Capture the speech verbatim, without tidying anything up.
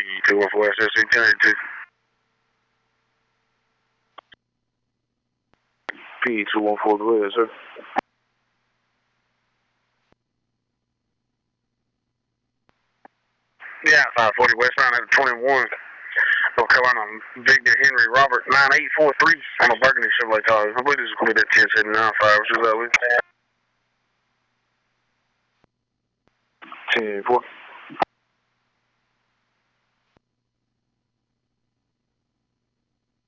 two one four S S C ten eighty-two. P two one four, go ahead, sir. Yeah, five forty westbound at twenty-one. North Carolina, Victor Henry Robert nine eight four three on a Burgundy Chevrolet Tahoe. I believe this is going to be that ten seventy-nine five. What's that with? ten four.